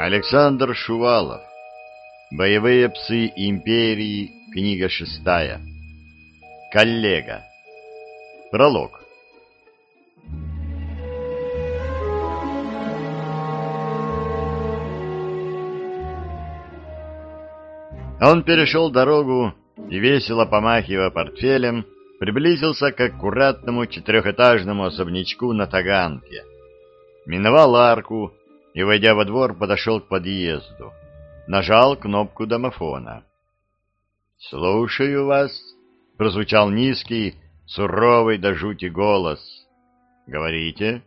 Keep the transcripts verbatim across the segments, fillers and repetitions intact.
Александр Шувалов. Боевые псы империи. Книга шестая. Коллега. Пролог. Он перешел дорогу и, весело помахивая портфелем, приблизился к аккуратному четырехэтажному особнячку на Таганке. Миновал арку и, войдя во двор, подошел к подъезду. Нажал кнопку домофона. «Слушаю вас», — прозвучал низкий, суровый до жути голос. «Говорите».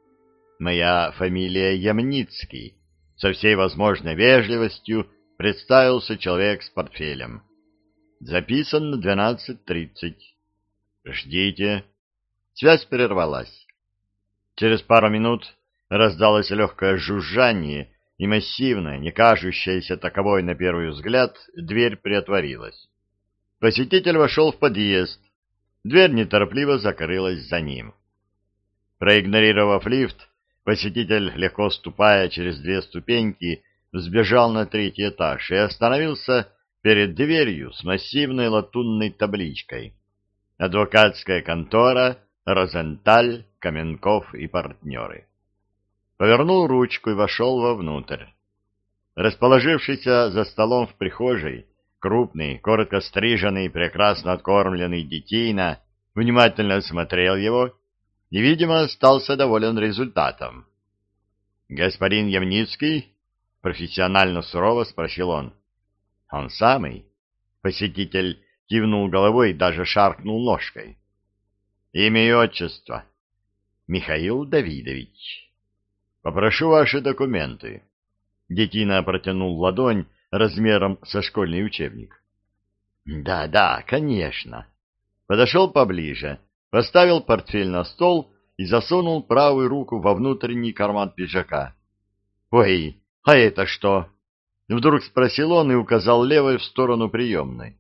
«Моя фамилия Ямницкий», — со всей возможной вежливостью представился человек с портфелем. «Записан на двенадцать тридцать». «Ждите». Связь прервалась. Через пару минут раздалось легкое жужжание, и массивная, не кажущаяся таковой на первый взгляд, дверь приотворилась. Посетитель вошел в подъезд. Дверь неторопливо закрылась за ним. Проигнорировав лифт, посетитель, легко ступая через две ступеньки, взбежал на третий этаж и остановился перед дверью с массивной латунной табличкой. Адвокатская контора «Розенталь, Каменков и партнеры». Повернул ручку и вошел вовнутрь. Расположившийся за столом в прихожей, крупный, коротко стриженный, прекрасно откормленный детина внимательно осмотрел его и, видимо, остался доволен результатом. «Господин Ямницкий?» — профессионально сурово спросил он. «Он самый?» — посетитель кивнул головой и даже шаркнул ножкой. «Имя и отчество?» «Михаил Давидович». «Попрошу ваши документы». Детина протянул ладонь размером со школьный учебник. «Да, да, конечно». Подошел поближе, поставил портфель на стол и засунул правую руку во внутренний карман пиджака. «Ой, а это что?» Вдруг спросил он и указал левой в сторону приемной.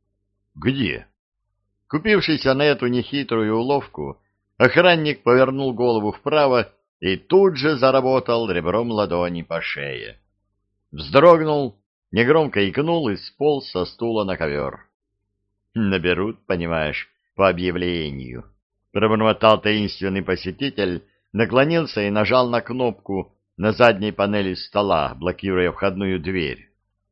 «Где?» Купившийся на эту нехитрую уловку, охранник повернул голову вправо и тут же заработал ребром ладони по шее. Вздрогнул, негромко икнул и сполз со стула на ковер. «Наберут, понимаешь, по объявлению», — пробормотал таинственный посетитель, наклонился и нажал на кнопку на задней панели стола, блокируя входную дверь.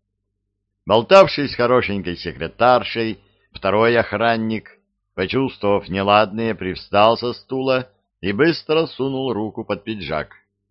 Болтавший с хорошенькой секретаршей, второй охранник, почувствовав неладное, привстал со стула и быстро сунул руку под пиджак.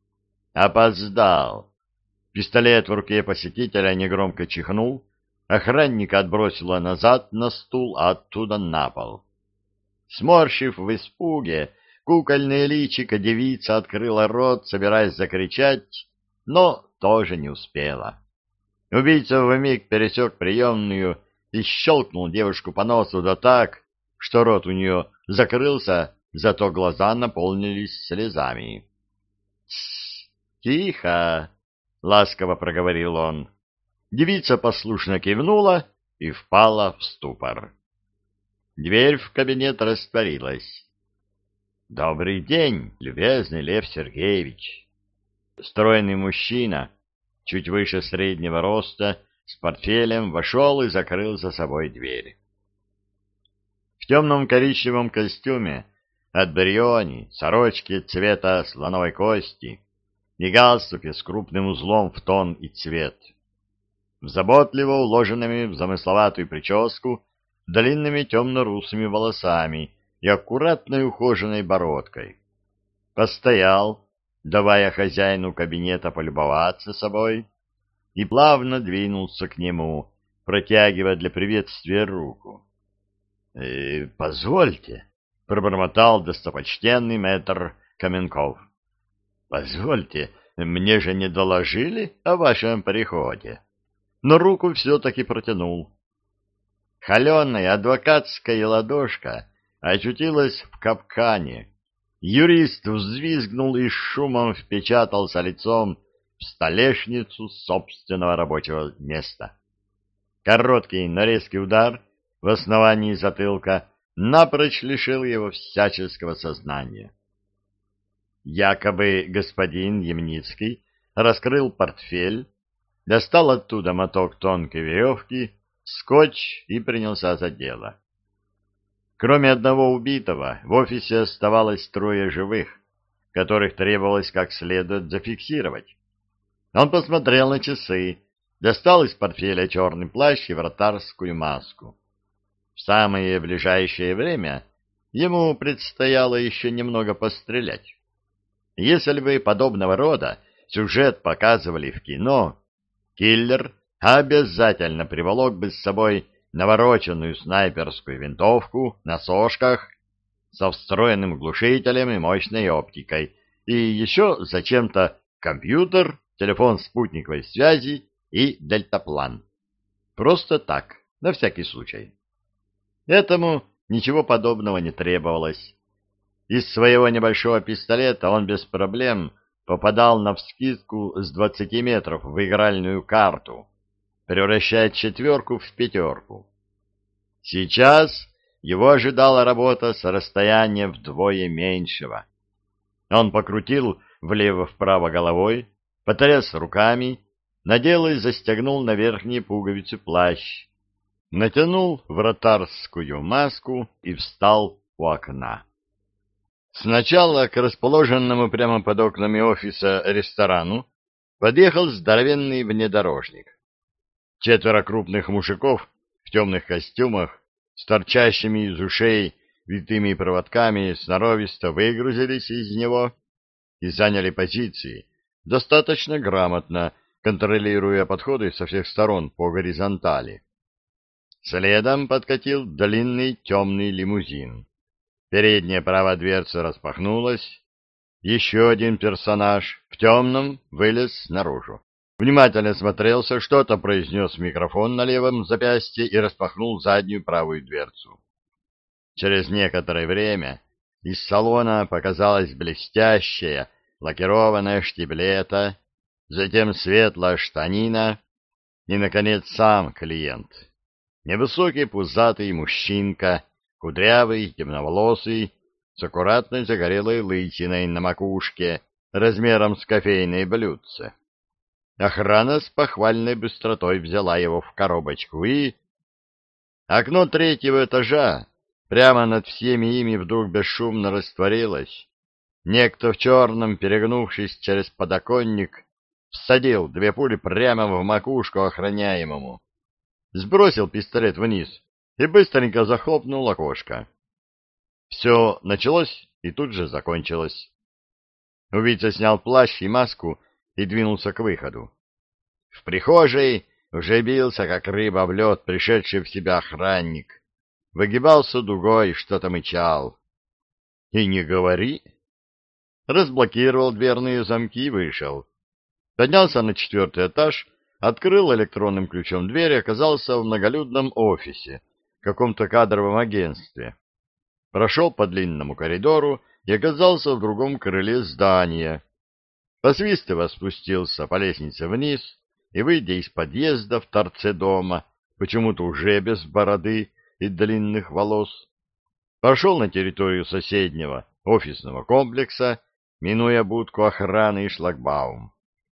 Опоздал. Пистолет в руке посетителя негромко чихнул, охранника отбросило назад на стул, а оттуда на пол. Сморщив в испуге, кукольное личико девица открыла рот, собираясь закричать, но тоже не успела. Убийца вмиг пересек приемную и щелкнул девушку по носу да так, что рот у нее закрылся, зато глаза наполнились слезами. «Тссс, тихо!» — ласково проговорил он. Девица послушно кивнула и впала в ступор. Дверь в кабинет растворилась. «Добрый день, любезный Лев Сергеевич!» Стройный мужчина, чуть выше среднего роста, с портфелем вошел и закрыл за собой дверь. В темном коричневом костюме от Бриони, сорочки цвета слоновой кости и галстуке с крупным узлом в тон и цвет. Заботливо уложенными в замысловатую прическу длинными темно-русыми волосами и аккуратной ухоженной бородкой. Постоял, давая хозяину кабинета полюбоваться собой, и плавно двинулся к нему, протягивая для приветствия руку. «Э, — Позвольте, — пробормотал достопочтенный мэтр Каменков. — Позвольте, мне же не доложили о вашем приходе. Но руку все-таки протянул. Холеная адвокатская ладошка очутилась в капкане. Юрист взвизгнул и шумом впечатался лицом в столешницу собственного рабочего места. Короткий, но резкий удар в основании затылка напрочь лишил его всяческого сознания. Якобы господин Ямницкий раскрыл портфель, достал оттуда моток тонкой веревки, скотч и принялся за дело. Кроме одного убитого, в офисе оставалось трое живых, которых требовалось как следует зафиксировать. Он посмотрел на часы, достал из портфеля черный плащ и вратарскую маску. В самое ближайшее время ему предстояло еще немного пострелять. Если бы подобного рода сюжет показывали в кино, киллер обязательно приволок бы с собой навороченную снайперскую винтовку на сошках со встроенным глушителем и мощной оптикой, и еще зачем-то компьютер, телефон спутниковой связи и дельтаплан. Просто так, на всякий случай. Этому ничего подобного не требовалось. Из своего небольшого пистолета он без проблем попадал навскидку с двадцати метров в игральную карту, превращая четверку в пятерку. Сейчас его ожидала работа с расстояния вдвое меньшего. Он покрутил влево-вправо головой, потряс руками, надел и застегнул на верхние пуговицы плащ, натянул вратарскую маску и встал у окна. Сначала к расположенному прямо под окнами офиса ресторану подъехал здоровенный внедорожник. Четверо крупных мужиков в темных костюмах с торчащими из ушей витыми проводками сноровисто выгрузились из него и заняли позиции, достаточно грамотно контролируя подходы со всех сторон по горизонтали. Следом подкатил длинный темный лимузин. Передняя правая дверца распахнулась. Еще один персонаж в темном вылез наружу. Внимательно смотрелся, что-то произнес в микрофон на левом запястье и распахнул заднюю правую дверцу. Через некоторое время из салона показалась блестящая лакированная штиблета, затем светлая штанина и, наконец, сам клиент. Невысокий пузатый мужчинка, кудрявый, темноволосый, с аккуратной загорелой лысиной на макушке, размером с кофейное блюдце. Охрана с похвальной быстротой взяла его в коробочку и... Окно третьего этажа прямо над всеми ими вдруг бесшумно растворилось. Некто в черном, перегнувшись через подоконник, всадил две пули прямо в макушку охраняемому, сбросил пистолет вниз и быстренько захлопнул окошко. Все началось и тут же закончилось. Убийца снял плащ и маску и двинулся к выходу. В прихожей уже бился, как рыба в лед, пришедший в себя охранник. Выгибался дугой, что-то мычал. И не говори. Разблокировал дверные замки и вышел. Поднялся на четвертый этаж, открыл электронным ключом дверь и оказался в многолюдном офисе, в каком-то кадровом агентстве. Прошел по длинному коридору и оказался в другом крыле здания. Посвистывая, спустился по лестнице вниз и, выйдя из подъезда в торце дома, почему-то уже без бороды и длинных волос, пошел на территорию соседнего офисного комплекса, минуя будку охраны и шлагбаум.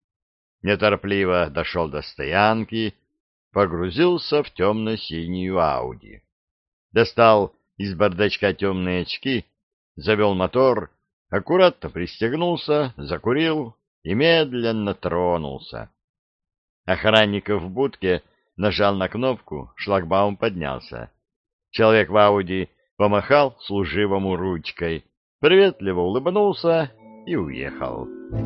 Неторопливо дошел до стоянки, погрузился в темно-синюю Ауди. Достал из бардачка темные очки, завел мотор, аккуратно пристегнулся, закурил и медленно тронулся. Охранник в будке нажал на кнопку, шлагбаум поднялся. Человек в Ауди помахал служивому ручкой, приветливо улыбнулся и уехал.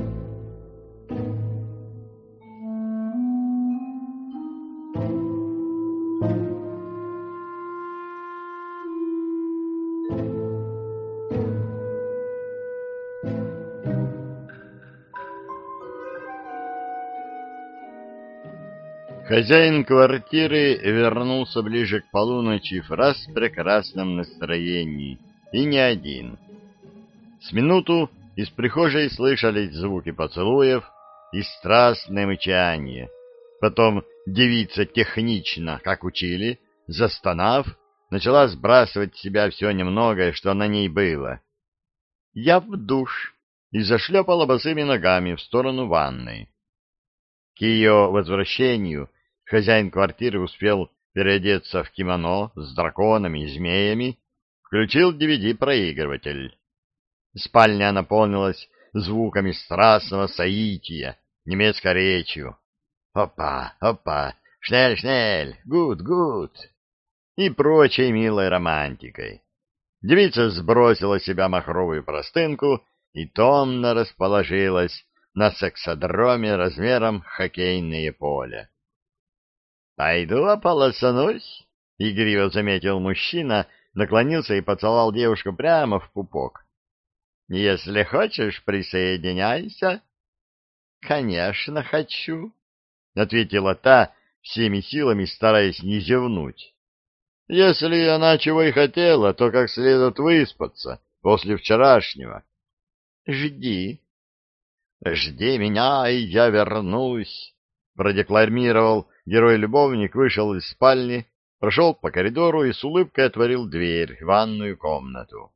Хозяин квартиры вернулся ближе к полуночи в раз прекрасном настроении, и не один. С минуту из прихожей слышались звуки поцелуев и страстное мычание. Потом девица технично, как учили, застонав, начала сбрасывать с себя все немногое, что на ней было. «Я в душ!» и зашлепала босыми ногами в сторону ванной. К ее возвращению хозяин квартиры успел переодеться в кимоно с драконами и змеями, включил ди ви ди-проигрыватель. Спальня наполнилась звуками страстного соития, немецкой речью. «Опа, опа, шнель, шнель, гуд, гуд!» и прочей милой романтикой. Девица сбросила с себя махровую простынку и томно расположилась на сексодроме размером хоккейное поле. — Пойду ополоснусь, — игриво заметил мужчина, наклонился и поцеловал девушку прямо в пупок. — Если хочешь, присоединяйся. — Конечно, хочу, — ответила та, всеми силами стараясь не зевнуть. Если она чего и хотела, то как следует выспаться после вчерашнего. — Жди. — Жди меня, и я вернусь, — продекламировал герой-любовник, вышел из спальни, прошел по коридору и с улыбкой отворил дверь в ванную комнату.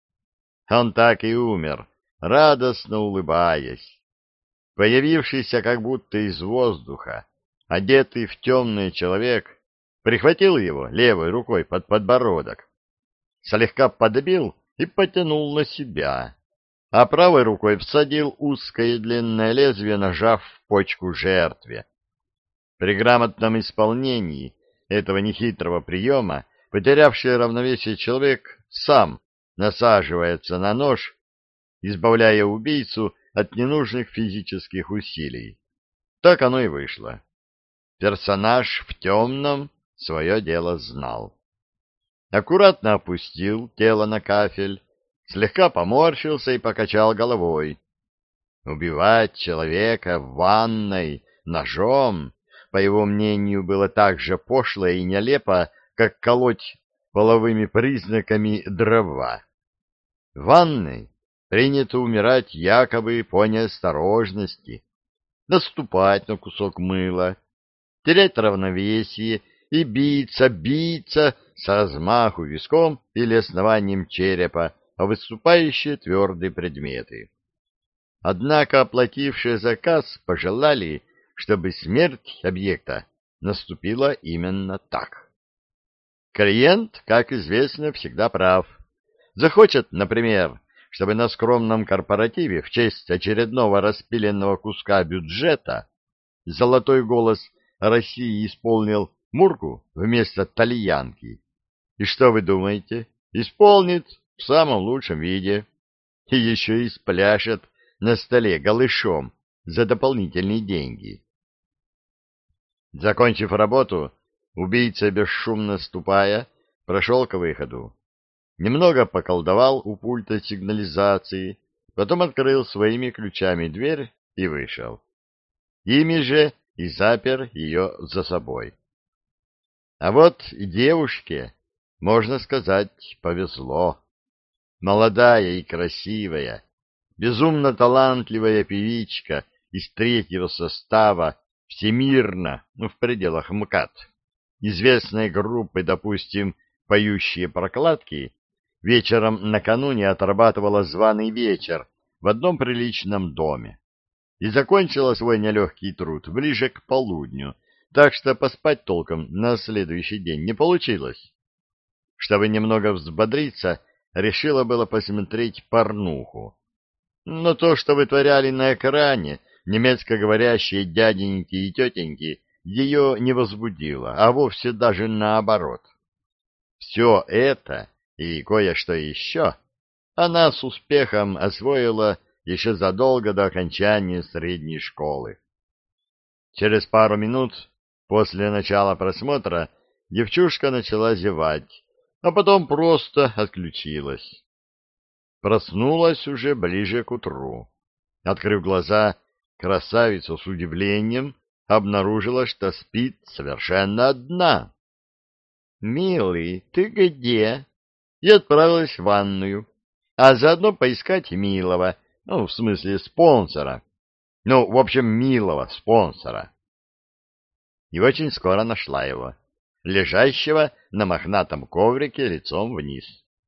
Он так и умер, радостно улыбаясь. Появившийся как будто из воздуха, одетый в темный человек, прихватил его левой рукой под подбородок, слегка подбил и потянул на себя, а правой рукой всадил узкое длинное лезвие, ножа в почку жертве. При грамотном исполнении этого нехитрого приема потерявший равновесие человек сам насаживается на нож, избавляя убийцу от ненужных физических усилий. Так оно и вышло. Персонаж в темном свое дело знал. Аккуратно опустил тело на кафель, слегка поморщился и покачал головой. Убивать человека в ванной ножом, по его мнению, было так же пошло и нелепо, как колоть половыми признаками дрова. В ванной принято умирать якобы по неосторожности, наступать на кусок мыла, терять равновесие и биться, биться с размаху виском или основанием черепа о выступающие твердые предметы. Однако оплатившие заказ пожелали, чтобы смерть объекта наступила именно так. Клиент, как известно, всегда прав. Захочет, например, чтобы на скромном корпоративе в честь очередного распиленного куска бюджета золотой голос России исполнил Мурку вместо тальянки. И что вы думаете? Исполнит в самом лучшем виде. И еще и спляшет на столе голышом за дополнительные деньги. Закончив работу, убийца, бесшумно ступая, прошел к выходу. Немного поколдовал у пульта сигнализации, потом открыл своими ключами дверь и вышел. Ими же и запер ее за собой. А вот девушке, можно сказать, повезло. Молодая и красивая, безумно талантливая певичка из третьего состава всемирно, ну, в пределах МКАД, известной группы, допустим, «Поющие прокладки», вечером накануне отрабатывала званый вечер в одном приличном доме и закончила свой нелегкий труд ближе к полудню, так что поспать толком на следующий день не получилось. Чтобы немного взбодриться, решила было посмотреть порнуху. Но то, что вытворяли на экране немецкоговорящие дяденьки и тетеньки, ее не возбудило, а вовсе даже наоборот. Все это и кое-что еще она с успехом освоила еще задолго до окончания средней школы. Через пару минут после начала просмотра девчушка начала зевать, а потом просто отключилась. Проснулась уже ближе к утру. Открыв глаза, красавица с удивлением обнаружила, что спит совершенно одна. «Милый, ты где?» И отправилась в ванную, а заодно поискать милого, ну, в смысле спонсора. Ну, в общем, милого спонсора. И очень скоро нашла его, лежащего на мохнатом коврике лицом вниз.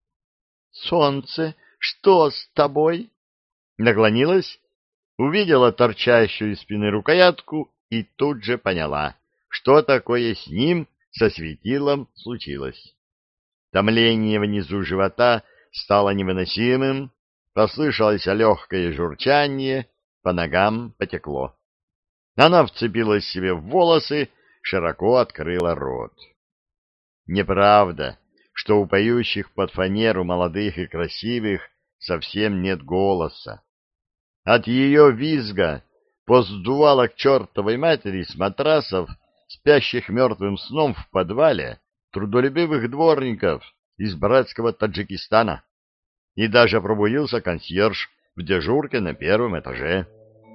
«Солнце, что с тобой?» Наклонилась, увидела торчащую из спины рукоятку и тут же поняла, что такое с ним, со светилом, случилось. Томление внизу живота стало невыносимым, послышалось легкое журчание, по ногам потекло. Она вцепилась себе в волосы, широко открыла рот. Неправда, что у поющих под фанеру молодых и красивых совсем нет голоса. От ее визга поздувало к чертовой матери с матрасов, спящих мертвым сном в подвале, трудолюбивых дворников из братского Таджикистана. И даже пробудился консьерж в дежурке на первом этаже.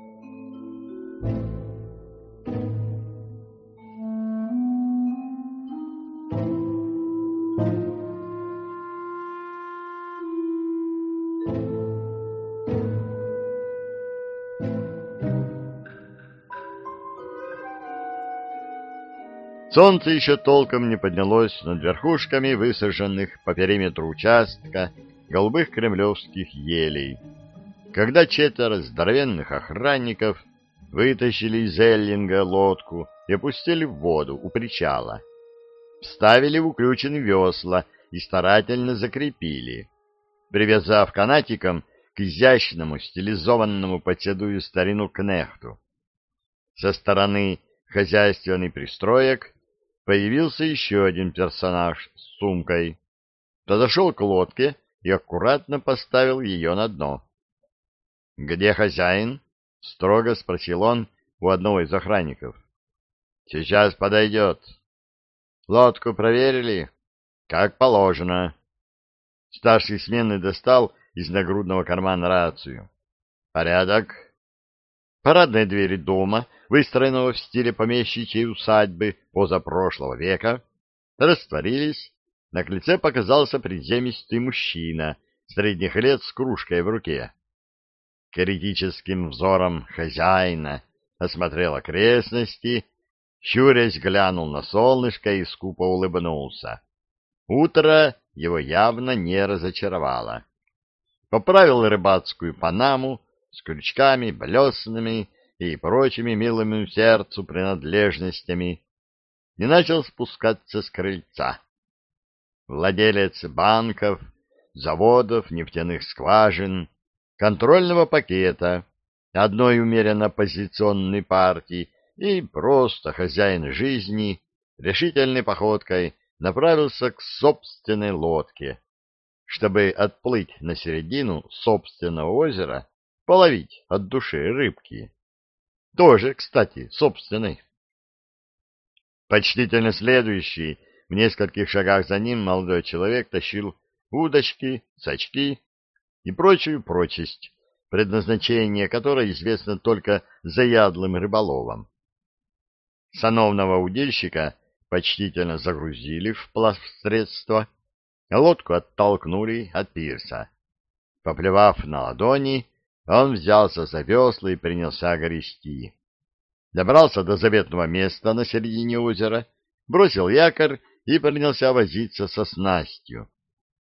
Солнце еще толком не поднялось над верхушками высаженных по периметру участка голубых кремлевских елей, когда четверо здоровенных охранников вытащили из эллинга лодку и опустили в воду у причала. Вставили в уключенные весла и старательно закрепили, привязав канатиком к изящному стилизованному под седую старину кнехту. Со стороны хозяйственных пристроек появился еще один персонаж с сумкой. Подошел к лодке и аккуратно поставил ее на дно. — Где хозяин? — строго спросил он у одного из охранников. — Сейчас подойдет. — Лодку проверили? — Как положено. Старший смены достал из нагрудного кармана рацию. — Порядок. Парадные двери дома, выстроенного в стиле помещичьей усадьбы позапрошлого века, растворились. На крыльце показался приземистый мужчина средних лет с кружкой в руке. Критическим взором хозяина осмотрел окрестности, щурясь глянул на солнышко и скупо улыбнулся. Утро его явно не разочаровало. Поправил рыбацкую панаму с крючками, блесными и прочими милыми сердцу принадлежностями и начал спускаться с крыльца. Владелец банков, заводов, нефтяных скважин, контрольного пакета, одной умеренно оппозиционной партии и просто хозяин жизни решительной походкой направился к собственной лодке, чтобы отплыть на середину собственного озера, половить от души рыбки. Тоже, кстати, собственной. Почтительно следующий, в нескольких шагах за ним молодой человек тащил удочки, сачки и прочую прочесть, предназначение которой известно только заядлым рыболовам. Сановного удильщика почтительно загрузили в плавсредство, а лодку оттолкнули от пирса. Поплевав на ладони, он взялся за весла и принялся грести. Добрался до заветного места на середине озера, бросил якорь и принялся возиться со снастью.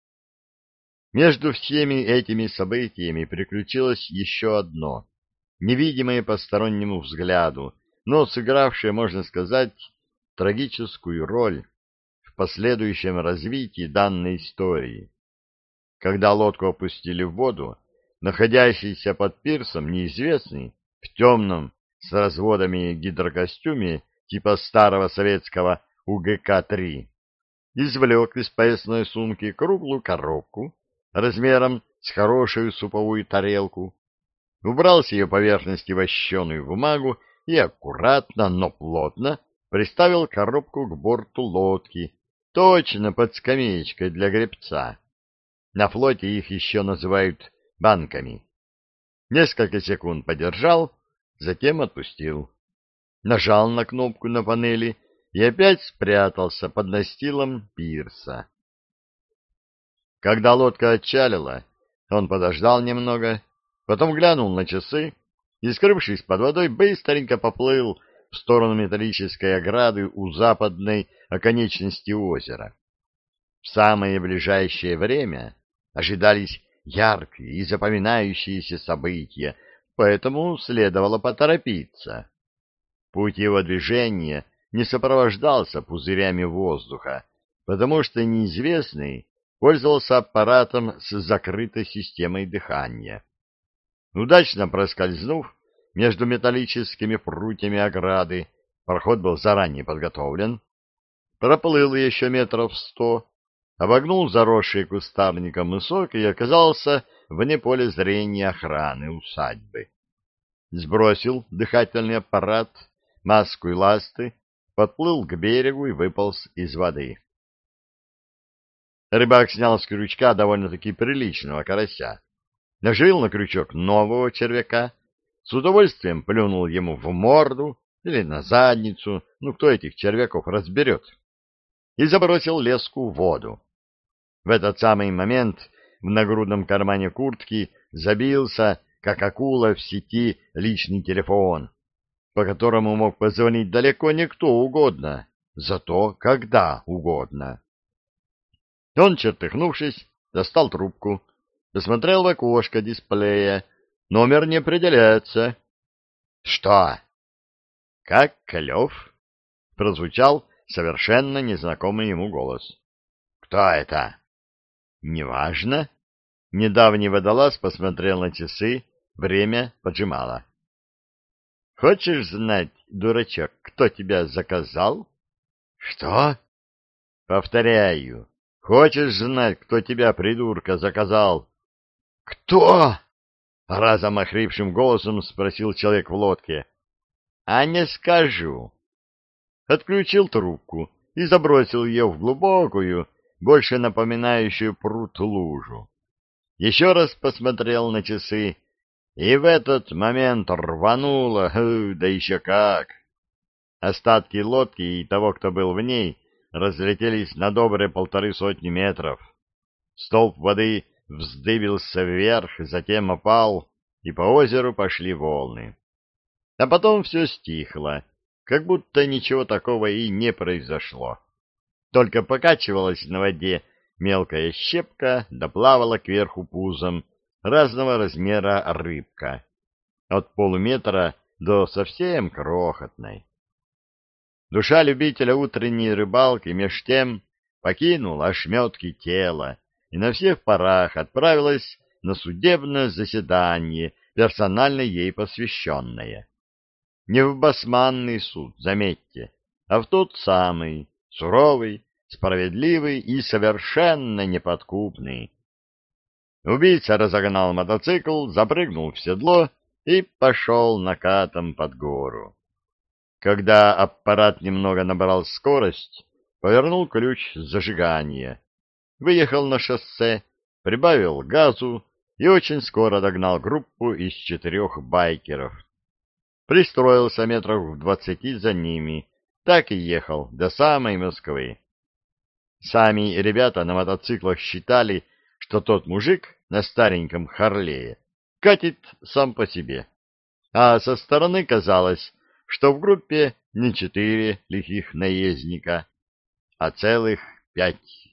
Между всеми этими событиями приключилось еще одно, невидимое постороннему взгляду, но сыгравшее, можно сказать, трагическую роль в последующем развитии данной истории. Когда лодку опустили в воду, находящийся под пирсом неизвестный, в темном, с разводами гидрокостюме типа старого советского У Г К три, извлек из поясной сумки круглую коробку размером с хорошую суповую тарелку, убрал с ее поверхности вощеную бумагу и аккуратно, но плотно приставил коробку к борту лодки, точно под скамеечкой для гребца. На флоте их еще называют банками. Несколько секунд подержал, затем отпустил. Нажал на кнопку на панели и опять спрятался под настилом пирса. Когда лодка отчалила, он подождал немного, потом глянул на часы и, скрывшись под водой, быстренько поплыл в сторону металлической ограды у западной оконечности озера. В самое ближайшее время ожидались яркие и запоминающиеся события, поэтому следовало поторопиться. Путь его движения не сопровождался пузырями воздуха, потому что неизвестный пользовался аппаратом с закрытой системой дыхания. Удачно проскользнув между металлическими прутьями ограды, проход был заранее подготовлен, проплыл еще метров сто, обогнул заросший кустарником мысок и оказался вне поля зрения охраны усадьбы. Сбросил дыхательный аппарат, маску и ласты, подплыл к берегу и выполз из воды. Рыбак снял с крючка довольно-таки приличного карася, наживил на крючок нового червяка, с удовольствием плюнул ему в морду или на задницу, ну кто этих червяков разберет, и забросил леску в воду. В этот самый момент в нагрудном кармане куртки забился, как акула в сети, личный телефон, по которому мог позвонить далеко не кто угодно, зато когда угодно. Он, чертыхнувшись, достал трубку, посмотрел в окошко дисплея. Номер не определяется. — Что? — Как клев? — прозвучал совершенно незнакомый ему голос. — Кто это? — Неважно. Недавний водолаз посмотрел на часы, время поджимало. — Хочешь знать, дурачок, кто тебя заказал? — Что? — Повторяю. Хочешь знать, кто тебя, придурка, заказал? — Кто? — разом охрипшим голосом спросил человек в лодке. — А не скажу. Отключил трубку и забросил ее в глубокую, больше напоминающую пруд лужу. Еще раз посмотрел на часы, и в этот момент рвануло, да еще как. Остатки лодки и того, кто был в ней, разлетелись на добрые полторы сотни метров. Столб воды вздыбился вверх, затем опал, и по озеру пошли волны. А потом все стихло, как будто ничего такого и не произошло. Только покачивалась на воде мелкая щепка, да плавала кверху пузом разного размера рыбка, от полуметра до совсем крохотной. Душа любителя утренней рыбалки меж тем покинула ошметки тела и на всех парах отправилась на судебное заседание, персонально ей посвященное. Не в басманный суд, заметьте, а в тот самый, суровый, справедливый и совершенно неподкупный. Убийца разогнал мотоцикл, запрыгнул в седло и пошел накатом под гору. Когда аппарат немного набрал скорость, повернул ключ зажигания, выехал на шоссе, прибавил газу и очень скоро догнал группу из четырех байкеров. Пристроился метров в двадцати за ними, так и ехал до самой Москвы. Сами ребята на мотоциклах считали, что тот мужик на стареньком Харлее катит сам по себе, а со стороны казалось, что в группе не четыре лихих наездника, а целых пять